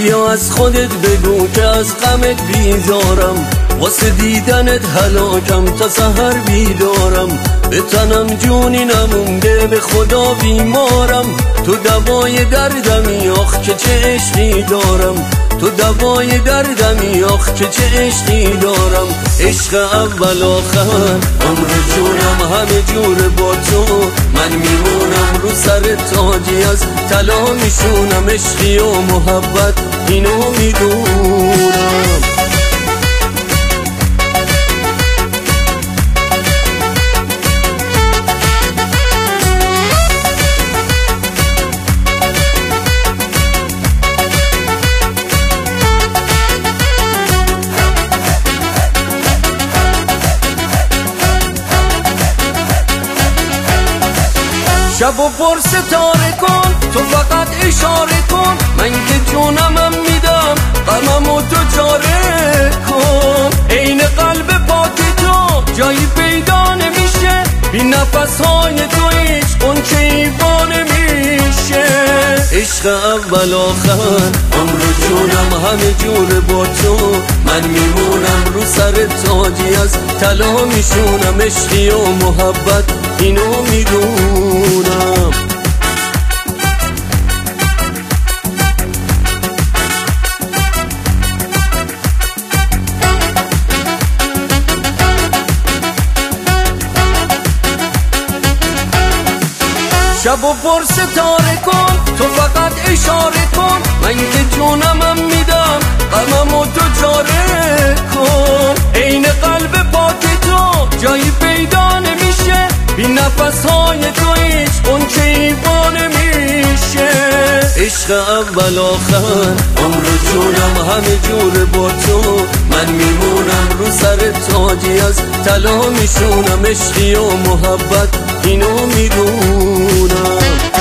بیا از خودت بگو که از غمت بیزارم، واسه دیدنت هلاکم تا سحر بیدارم. به تنم جونی نمونده به خدا بیمارم، تو دوای دردمی آخ که چه عشقی دارم، تو دوای دردمی آخ که چه عشقی دارم. عشق اول آخر عمر جونم همه جور با تو، من میمونم رو سر تاجی از طلا میشونم. عشقی و محبت اینو میدونم. شب و پر ستاره کن، تو فقط اشاره کن، من که جونمم میدم غممو تو چاره کن. عین قلب پاک تو جایی پیدا نمیشه، بی نفسهای تو هیچ غنچه ایوان نمیشه. عشق اول آخر عمر جونم همه جور با تو، من میمونم رو سر تاجی از طلا میشونم. عشقی و محبت اینو میدونم. شب و پر ستاره کن، تو فقط اشاره کن، من که جونمم میدم غممو تو چاره کن. عین قلب پاک تو جایی پیدا نمیشه، بی نفسهای تو هیچ غنچه ایوان نمیشه. عشق اول آخر عمر جونم همه جور با تو، من میمونم رو سر تاجی از طلا میشونم. عشقی و محبت اینو میدونم.